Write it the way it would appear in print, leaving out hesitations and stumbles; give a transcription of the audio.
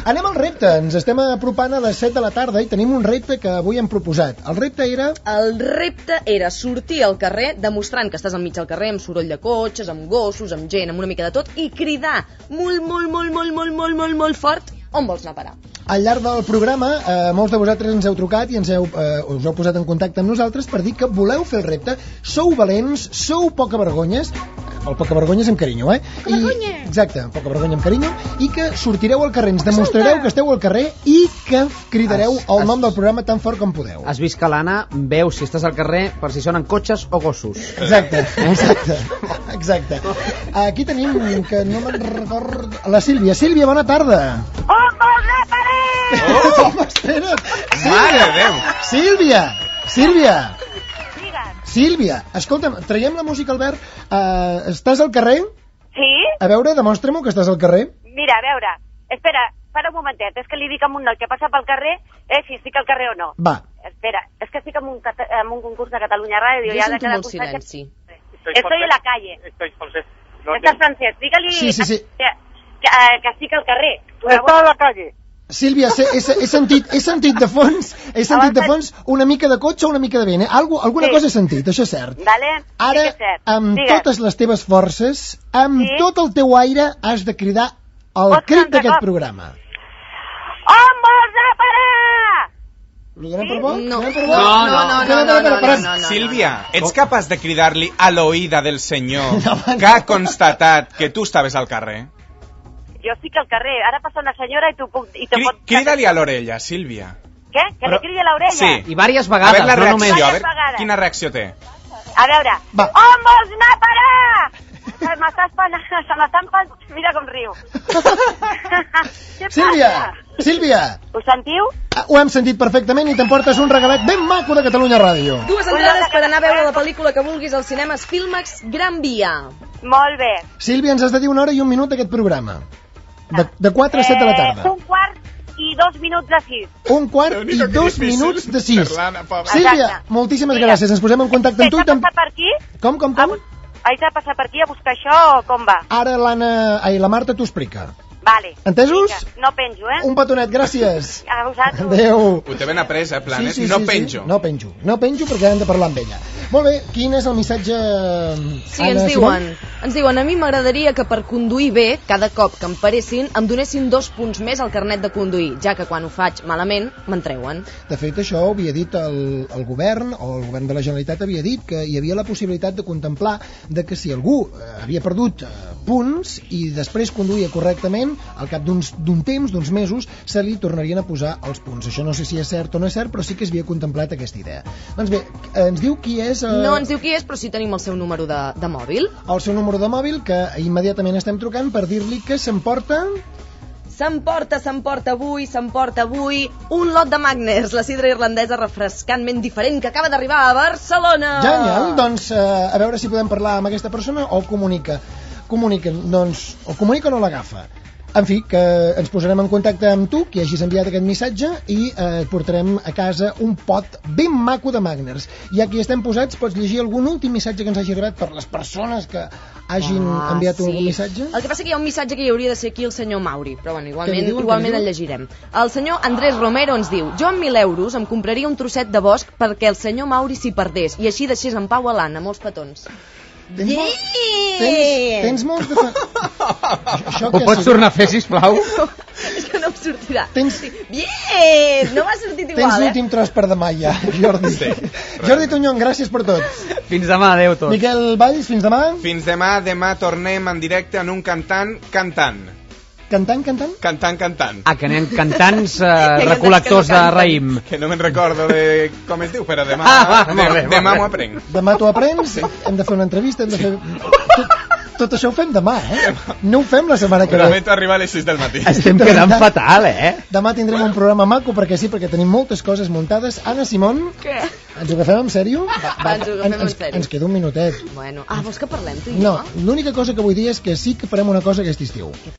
Anem al repte. Ens estem apropant a les 7 de la tarda i tenim un repte que avui hem proposat. El repte era sortir al carrer demostrant que estàs enmig del carrer amb soroll de cotxes, amb gossos, amb gent, amb una mica de tot i cridar molt fort on vols anar a parar. Al llarg del programa, molts de vosaltres ens heu trucat i us heu posat en contacte amb nosaltres per dir que voleu fer el repte. Sou valents, sou poca vergonyes, el poca vergonyes amb carinyo, exacte, poca vergonya amb carinyo, i que sortireu al carrer, ens demostrareu que esteu al carrer i que cridareu el nom del programa tan fort com podeu. Has vist que l'Anna veu si estàs al carrer per si sonen cotxes o gossos. Exacte. Aquí tenim, que no me'n record, la Sílvia. Sílvia, bona tarda. On vols anar a parar? Espera't. Mare de Déu. Sílvia, escolta'm, traiem la música, Albert. Estàs al carrer? Sí? A veure, demostra-m'ho que estàs al carrer. Mira, a veure, espera, para un momentet, és que li dic a un noi que passa pel carrer si estic al carrer o no. Va. Espera, és que estic en un concurs de Catalunya Ràdio. Jo sento molt silenci. Estoy en la calle. Estàs francès, digue-li sí. que estic al carrer. Està a la calle. Sílvia, he sentit de fons una mica de cotxe o una mica de vent. Alguna cosa he sentit, això és cert. Ara, amb totes les teves forces, amb tot el teu aire, has de cridar el crit d'aquest programa. On vols anar a parar? Li donem per bo? No. Sílvia, ets capaç de cridar-li a l'oïda del senyor que ha constatat que tu estaves al carrer? Jo estic al carrer, ara passa una senyora i tu pot... Crida-li a l'orella, Sílvia. Què? Que li cridi a l'orella? Sí. I diverses vegades, a veure la reacció, no a veure quina reacció té. A veure, on vols anar a parar? Se m'està espanant, mira com riu. Sílvia. Ho sentiu? Ho hem sentit perfectament i t'emportes un regalet ben maco de Catalunya Ràdio. 2 entrades per anar a veure la pel·lícula que vulguis als cinemes Filmax Gran Via. Molt bé. Sílvia, ens has de dir 1 hora i 1 minut d'aquest programa. De 4 a 7 de la tarda. 1:15 de 6. 1:15 de 6. Sílvia, moltíssimes gràcies. Ens posem en contacte amb tu. Haig de passar per aquí? Com? Haig de passar per aquí a buscar això o com va? Ara la Marta t'ho explica. Vale. Entesos? No penjo, Un petonet, gràcies. A vosaltres. Adéu. Ho té ben après, Planet? Sí, no penjo. No penjo perquè hem de parlar amb ella. Molt bé, quin és el missatge? Sí, ens diuen, a mi m'agradaria que per conduir bé, cada cop que em paressin, em donessin 2 punts més al carnet de conduir, ja que quan ho faig malament, me'n treuen. De fet, això ho havia dit el govern, o el govern de la Generalitat havia dit que hi havia la possibilitat de contemplar de que si algú havia perdut punts i després conduïa correctament, al cap d'un temps, d'uns mesos, se li tornarien a posar els punts. Això no sé si és cert o no és cert, però sí que es havia contemplat aquesta idea. Doncs bé, ens diu qui és... No ens diu qui és, però sí tenim el seu número de mòbil. El seu número de mòbil, que immediatament estem trucant per dir-li que s'emporta avui un lot de Magners, la sidra irlandesa refrescantment diferent que acaba d'arribar a Barcelona. Genial, doncs a veure si podem parlar amb aquesta persona o comunica, doncs, o comunica o no l'agafa. En fi, que ens posarem en contacte amb tu, que hagis enviat aquest missatge, i et portarem a casa un pot ben maco de Magners. I aquí estem posats, pots llegir algun últim missatge que ens hagi arribat per les persones que hagin enviat un missatge? El que passa que hi ha un missatge que hi hauria de ser aquí el senyor Mauri, però bueno, igualment el llegirem. El senyor Andrés Romero ens diu: jo amb 1.000 euros em compraria un trosset de bosc perquè el senyor Mauri s'hi perdés i així deixés en pau a l'Anna. Molts petons. Tens molts de... Ho pots tornar a fer, sisplau? És que no em sortirà. No m'ha sortit igual, Tens l'últim tros per demà ja, Jordi. Jordi Tuñón, gràcies per tot. Fins demà, adeu tots. Miquel Valls, fins demà. Fins demà tornem en directe en un cantant. Cantant? Cantant. Que anem cantants recol·lectors de raïm. Que no me'n recordo de com es diu, però demà demà m'ho aprenc. Demà t'ho aprens, hem de fer una entrevista, hem de fer... Tot això ho fem demà, No ho fem la setmana que ve. Prometo arribar a les 6 del matí. Estem quedant fatal, Demà tindrem un programa maco, perquè tenim moltes coses muntades. Anna Simón, què? Ens ho agafem en sèrio? Ens ho agafem en sèrio. Ens queda un minutet. Bueno, vols que parlem tu i jo? No, l'única cosa que vull dir és que sí que farem una cosa aquest estiu.